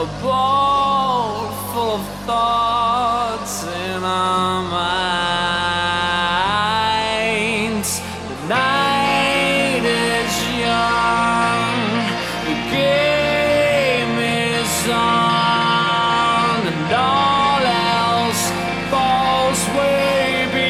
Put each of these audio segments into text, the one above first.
a bowl full of thoughts in our minds. The night is young, the game is on, and all else falls way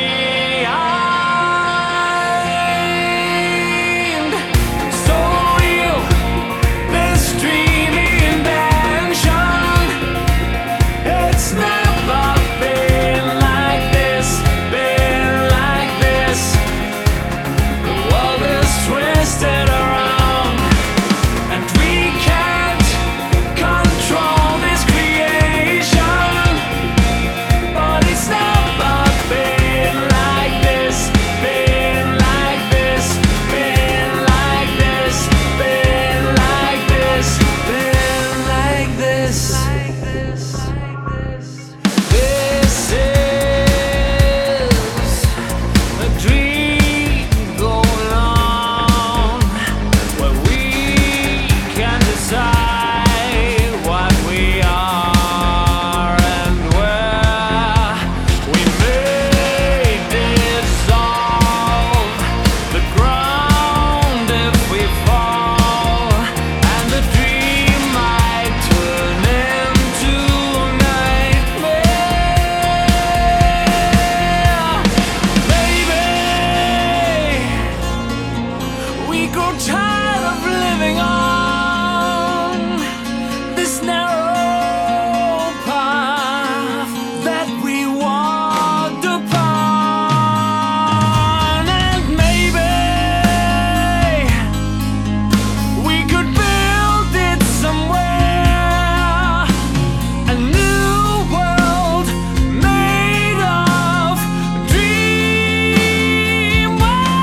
behind. So real, this dreamy invention. It's never been like this, been like this. The world is twisted around, and we can't control this creation. But it's never been like this, been like this, been like this, been like this, been like this. This is a dream going on, where we can decide what we are and where we may dissolve the ground if we fall, and the dream might turn into a nightmare. Baby, we grow tired of living on this narrow path that we walked upon, and maybe we could build it somewhere, a new world made of dream.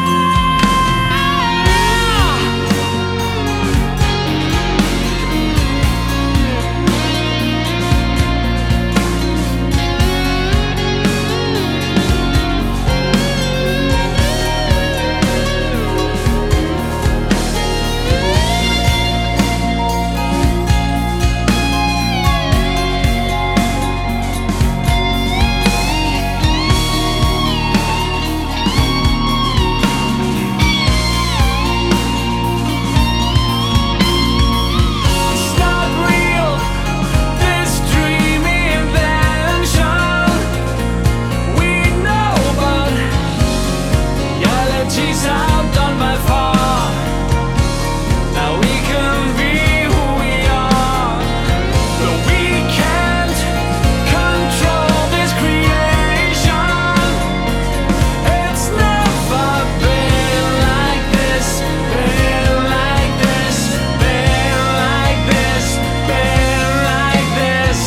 It's not real, this dreamy invention. We know, but reality's outdone by far. Now we can be who we are, but we can't control this creation. It's never been like this, been like this, been like this, been like this.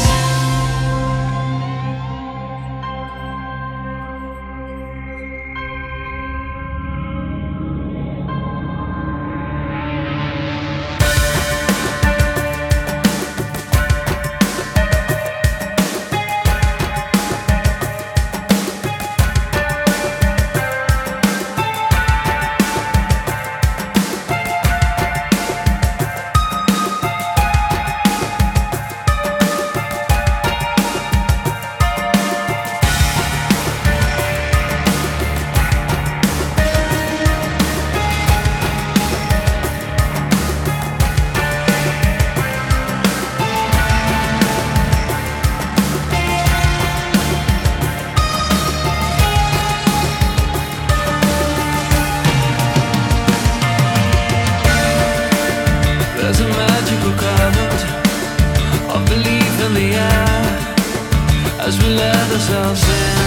There's a magical cloud of belief in the air as we let ourselves in.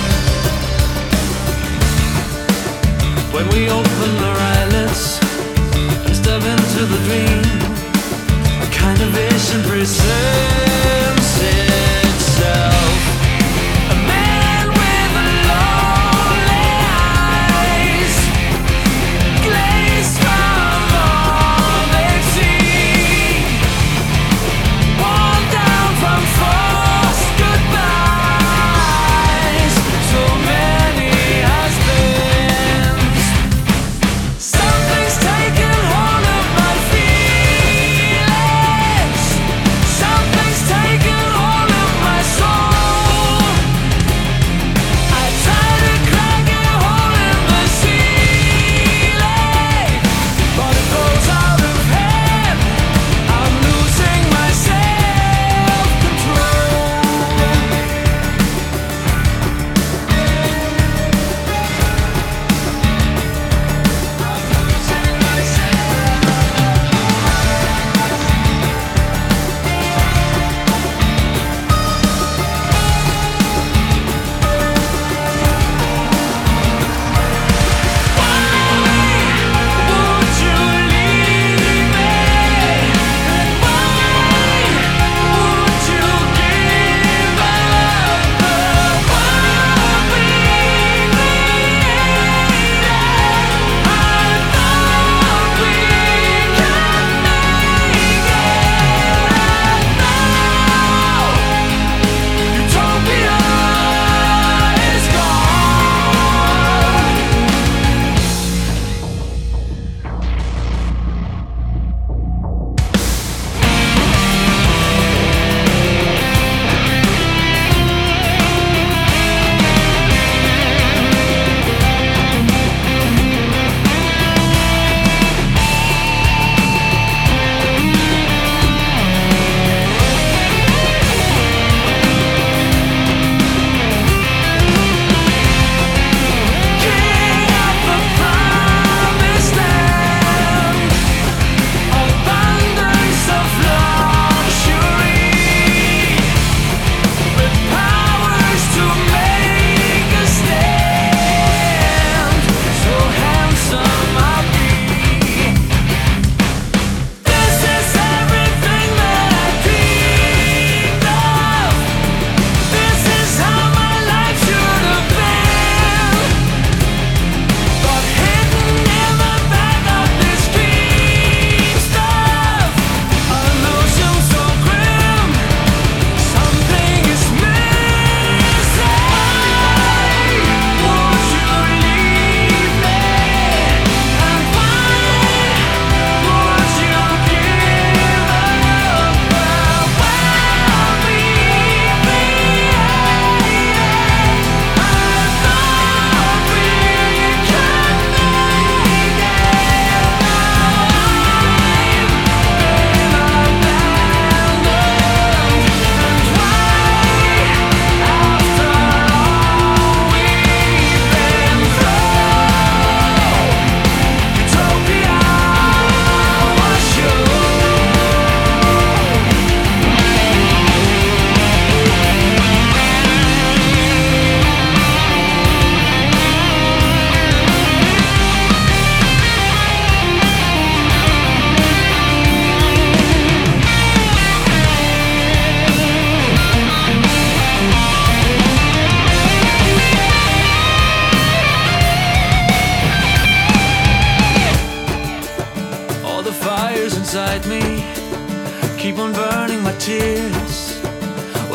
When we open our eyelids and step into the dream, a kind of vision presents itself. A man with lonely eyes, glazed from all they've seen, worn down from forced goodbyes. So many has-beens. Something's taken hold of my feelings. Something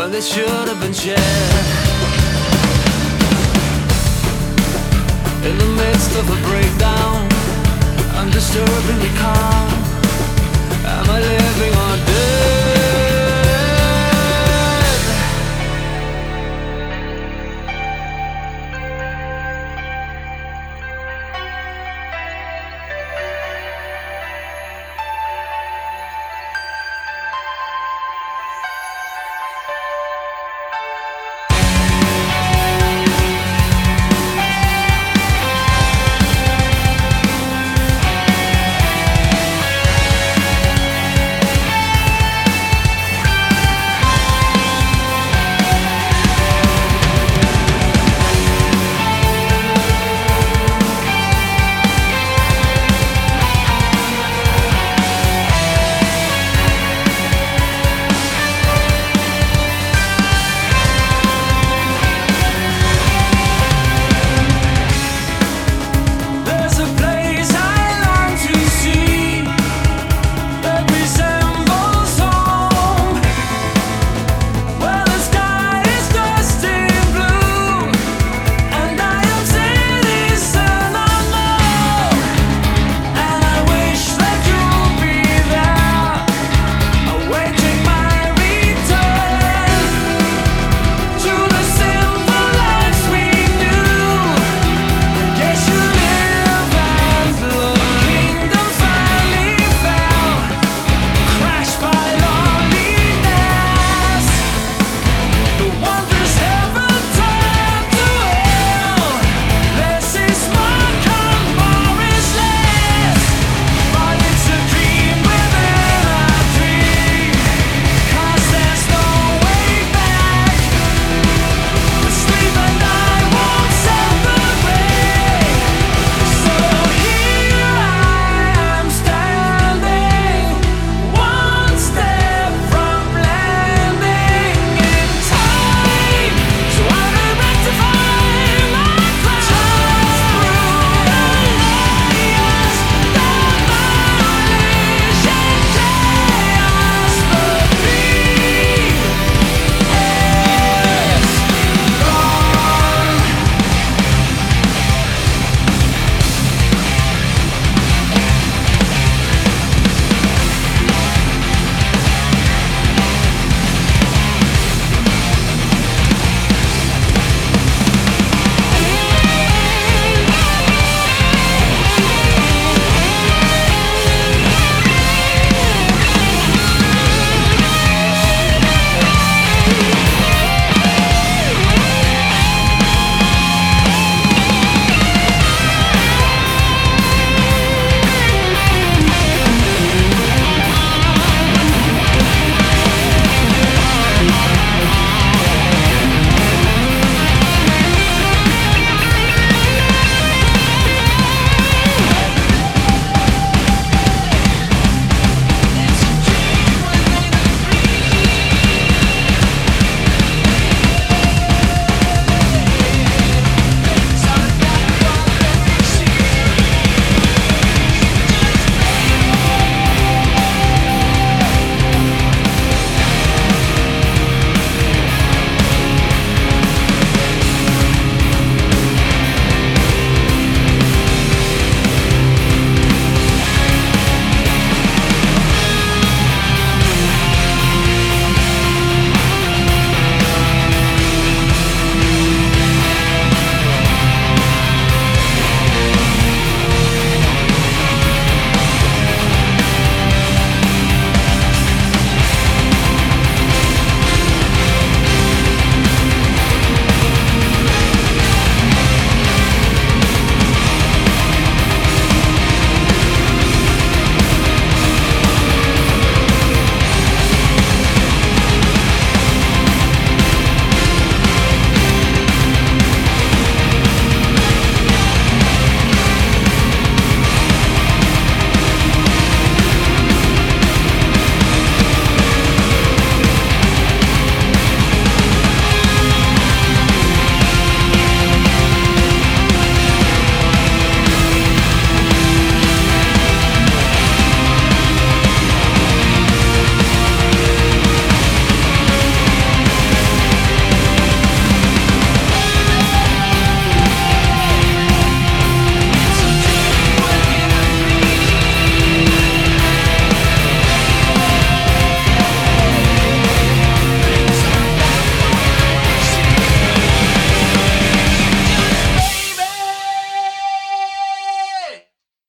when they should have been shared. In the midst of a breakdown, I'm disturbingly calm. Am I living or dead?